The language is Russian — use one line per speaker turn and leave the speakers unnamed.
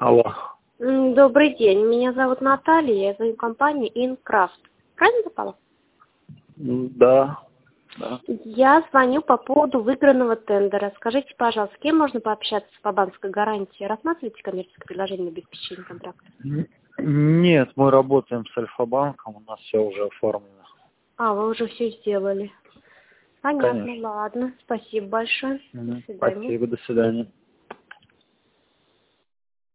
Алло.
Добрый день, меня зовут Наталья, я звоню компанию Инкрафт. Правильно попала?
Да.
Я звоню по поводу выигранного тендера. Скажите, пожалуйста, с кем можно пообщаться по банковской гарантии? Рассматриваете коммерческое предложение на обеспечение контракта?
Нет, мы работаем с Альфа-банком, у нас все уже оформлено.
Вы уже все сделали. Понятно,
Конечно.
ладно. Спасибо большое. До свидания.
Спасибо, до свидания.